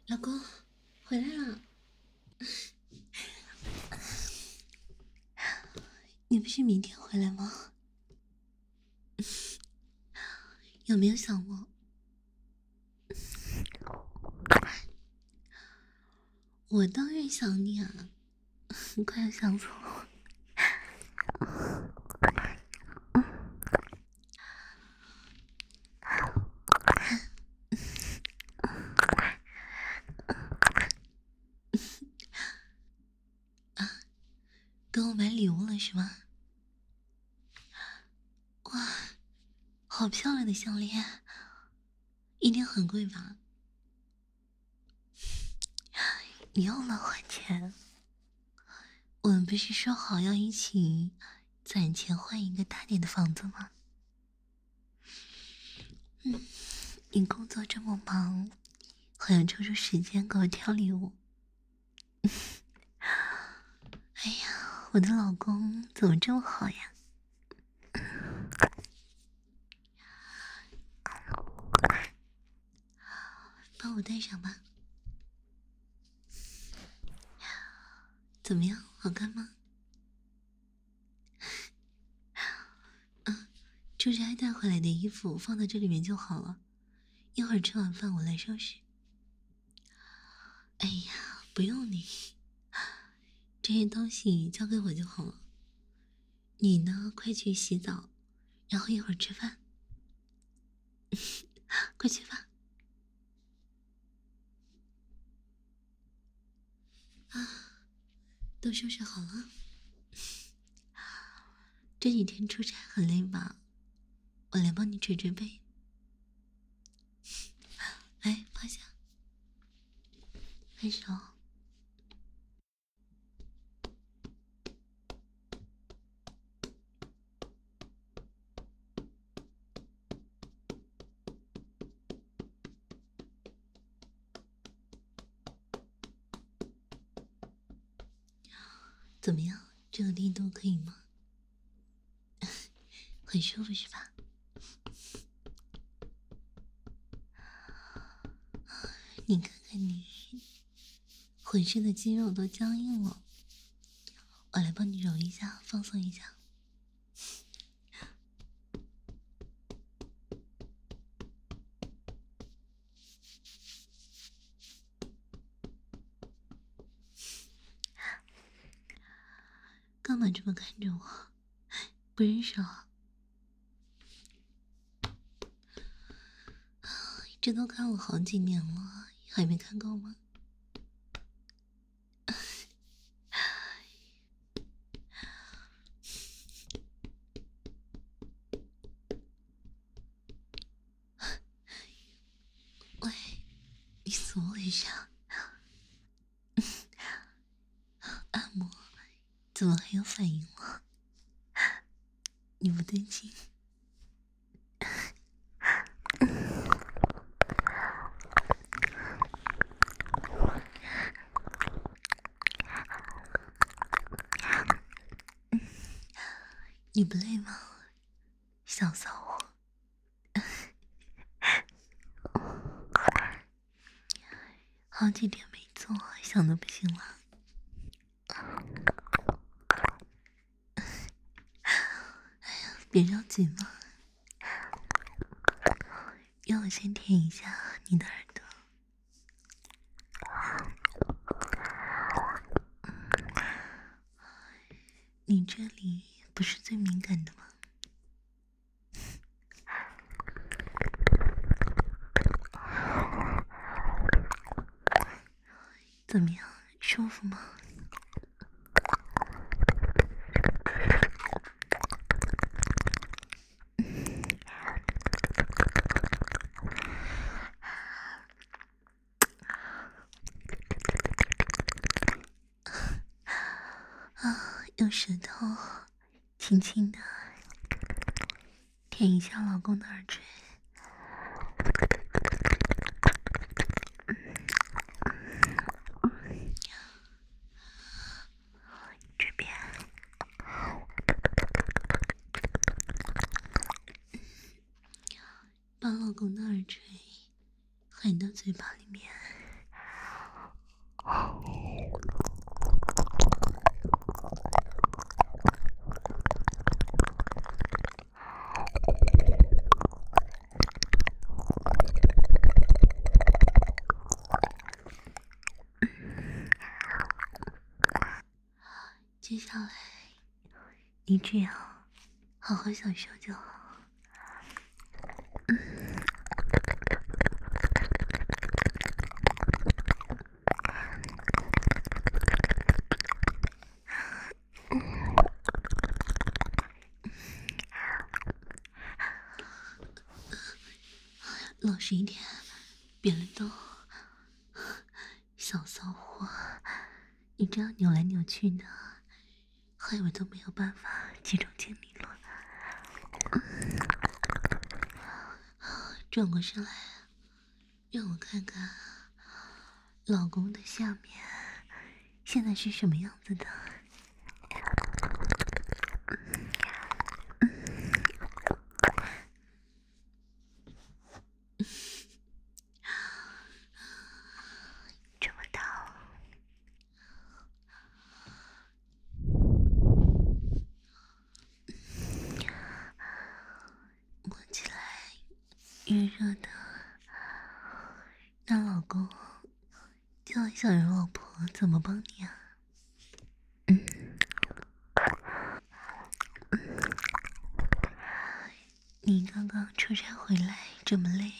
老公，回来了。你不是明天回来吗？有没有想我？我当然想你啊，快要想死我。跟我买礼物了是吗？哇，好漂亮的项链，一定很贵吧？你又乱花钱。我们不是说好要一起攒钱换一个大点的房子吗？你工作这么忙，还要抽出时间给我挑礼物。哎呀，我的老公怎么这么好呀？帮我戴上吧。怎么样，好看吗？出差带回来的衣服放在这里面就好了，一会儿吃完饭我来收拾。哎呀，不用你，这些东西交给我就好了。你呢，快去洗澡，然后一会儿吃饭。快去吧。啊，都收拾好了。这几天出差很累吧？我来帮你捶捶背。来，趴下，拍手。怎么样？这个力度可以吗？很舒服是吧？你看看你，浑身的肌肉都僵硬了。我来帮你揉一下，放松一下。干嘛这么看着我？不认识啊？这都看我好几年了，还没看够吗？喂，你怎么回事啊？按摩怎么还有反应了？你不对劲。你不累吗？想骚我？好几天没做，想的不行了。哎呀，别着急嘛，让我先舔一下你的耳朵。你这里不是最敏感的吗？怎么样，舒服吗？啊，用舌头轻轻的舔一下老公的耳垂。这边把老公的耳垂含到嘴巴里面， 接下来，你只要好好享受就好。老实一点，别乱动。小骚货，你这样扭来扭去的，害我都没有办法集中精力了。转过身来，让我看看老公的下面现在是什么样子的。这么大，摸起来热热的。那老公叫小人老婆怎么帮你啊？你刚刚出差回来这么累，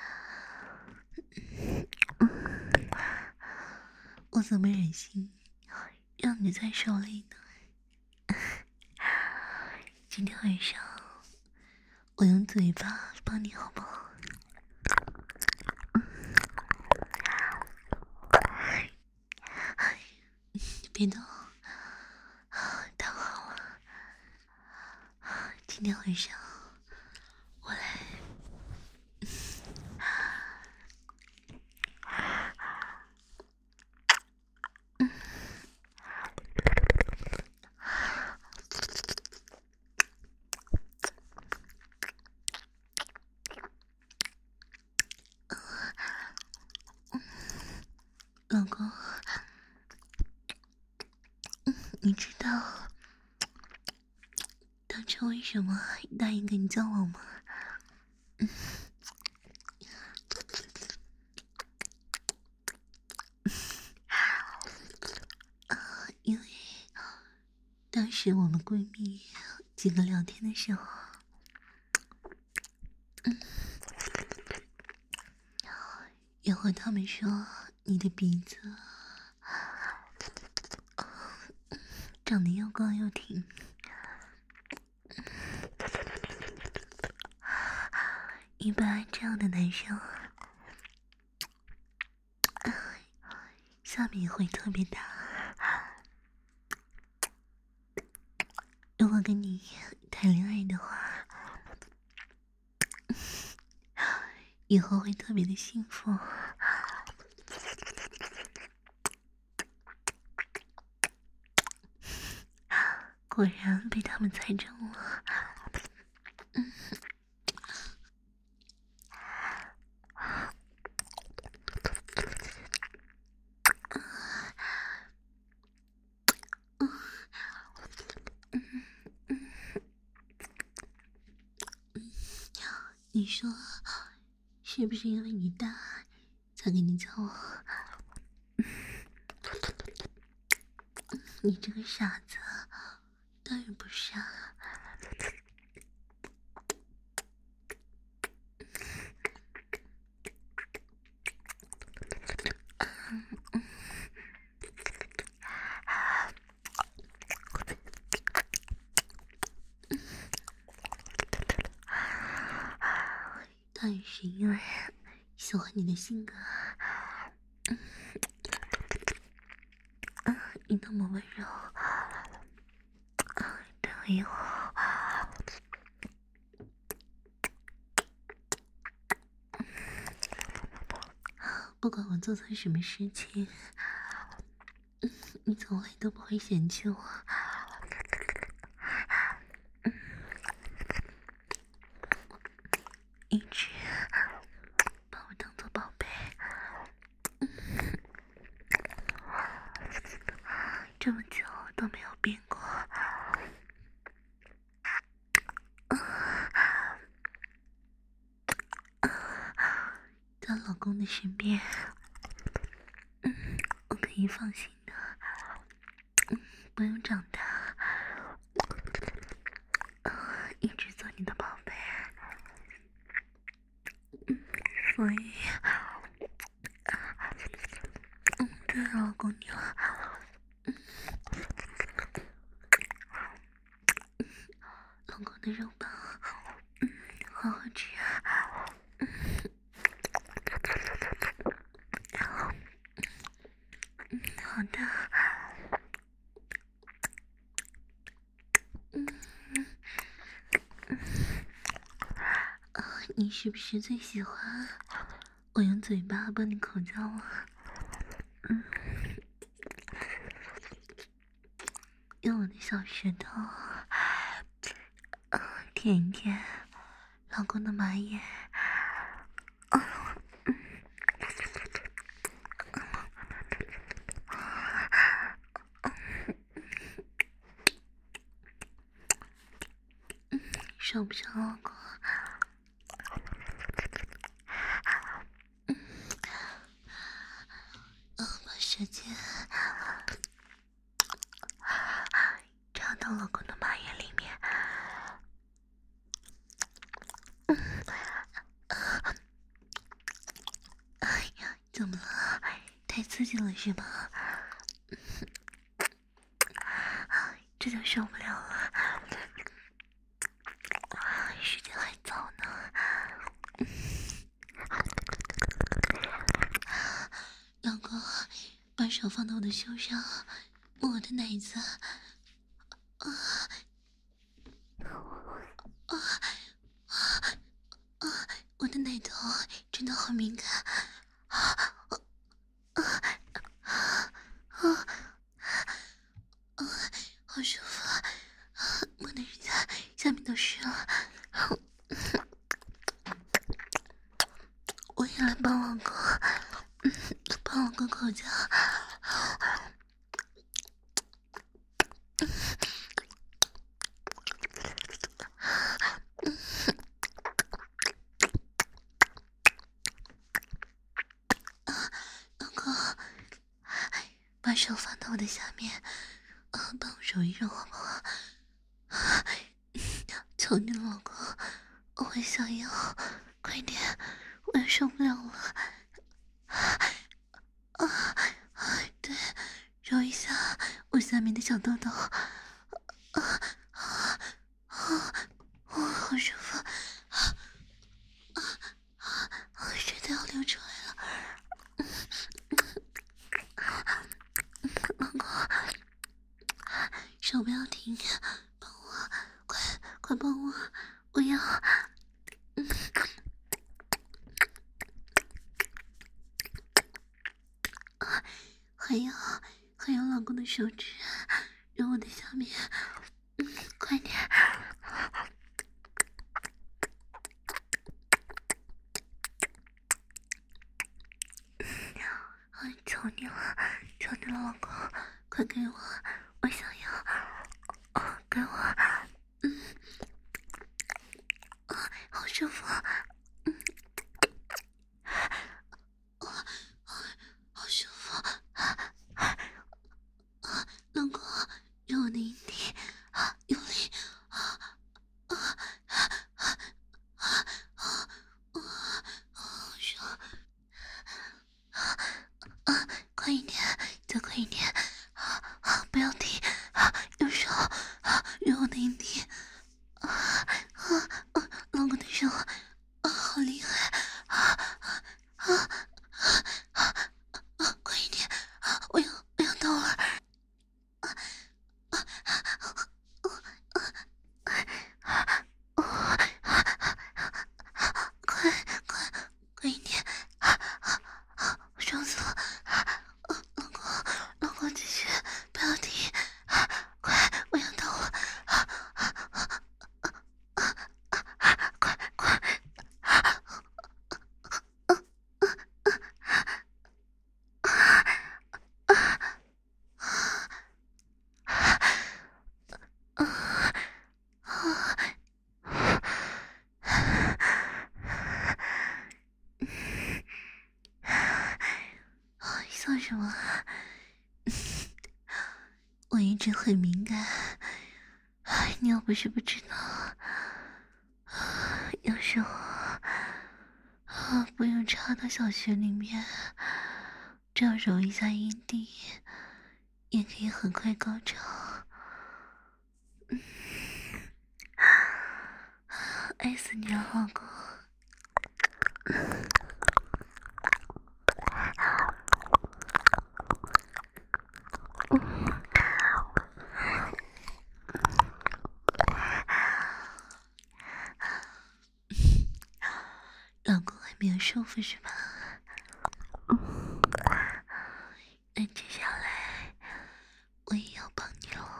我怎么忍心让你再受累呢？今天晚上我用嘴巴帮你好不好？别动，躺好了。今天晚上我来。老公，你知道当初为什么答应跟你交往吗？因为当时我们闺蜜几个聊天的时候，然后他们说你的鼻子长得又高又挺，一般这样的男生下面也会特别大。如果跟你谈恋爱的话，以后会特别的幸福。果然被他们猜中了。你说是不是因为你大才跟你交往？你这个傻子，当然不是啊。当然是因为喜欢你的性格。你那么温柔，对我。不管我做错什么事情，你从来都不会嫌弃我。一直把我当做宝贝。 在老公的身边，我可以放心的，不用长大，一直做你的宝贝。所以，对老公你了，老公的肉棒，好好吃啊！好的。你是不是最喜欢我用嘴巴帮你口交啊？用我的小舌头舔一舔老公的马眼。受不上老公，把舌尖插到老公的马眼里面。哎呀，怎么了？太刺激了是吧？这就受不了了，时间还早呢。老公，把手放到我的胸上，摸我的奶子。我的奶头真的好敏感。好舒服啊！摸的人家下面都湿了。我也来帮老公，帮老公口交。老公，把手放到我的下面，帮我揉一揉好不好？求你了，老公，我会想要，快点，我也受不了了。对，揉一下我下面的小豆豆。好舒服，水都要流出来了。老公，手不要停，帮我，快帮我，我要。还有老公的手指揉我的下面，快点。求你了，求你了，老公，快给我，我想要，给我，好舒服，好舒服，老公，让我的阴蒂用力，好爽。快一点，再快一点，不要停，用手揉我的阴什么？我一直很敏感，你要不是不知道，有时候不用插到小穴里面，只要揉一下阴蒂，也可以很快高潮。爱死你了，老公！老公还没有舒服是吧？那接下来我也要帮你喽。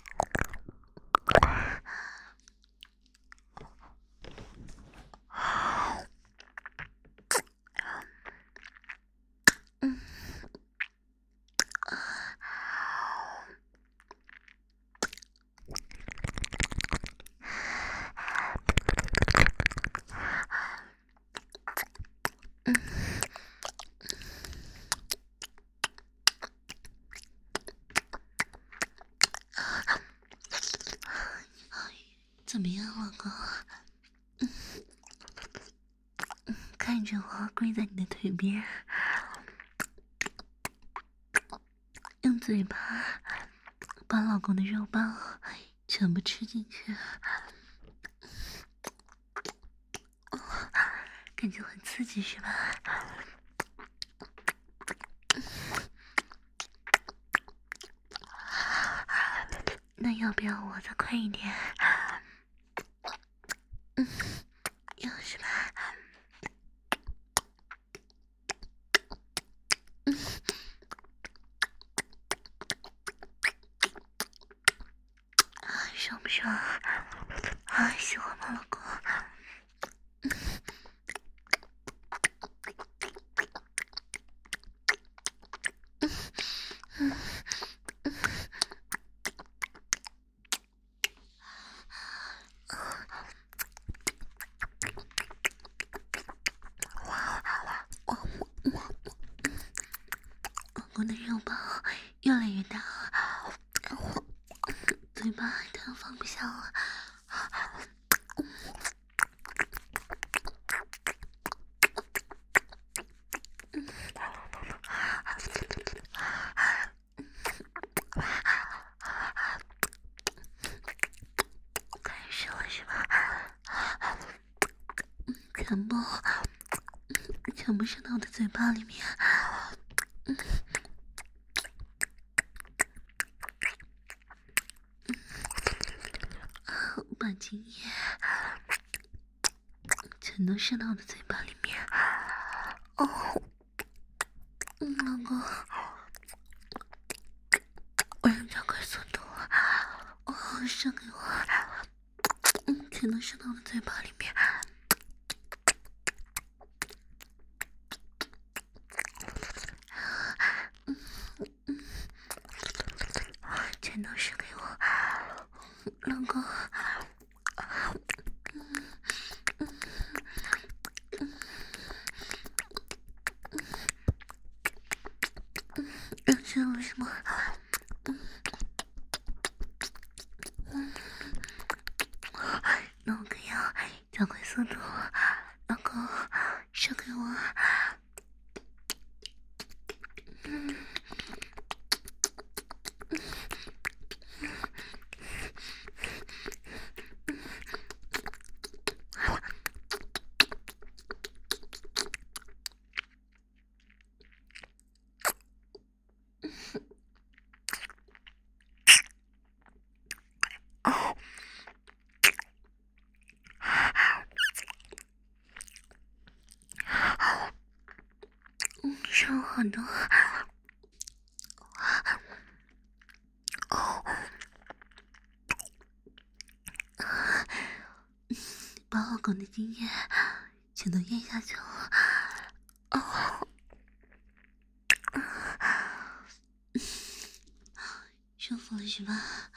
怎么样，老公？看着我跪在你的腿边，用嘴巴把老公的肉棒全部吃进去，感觉很刺激是吧？那要不要我再快一点？要是吧？爽不爽？喜欢吗，老公？老公的肉棒越来越大，嘴巴都放不下了。开始了是吧？全部伸到我的嘴巴里面。把精液全都伸到我的嘴巴里面。老公，我要加快速度。射给我，全都射到我的嘴巴里面。全都射给我，老公。知道什么？那我可要加快速度，老公，射给我。伤好多。把老公的精液全都咽下去了。舒服了是吧？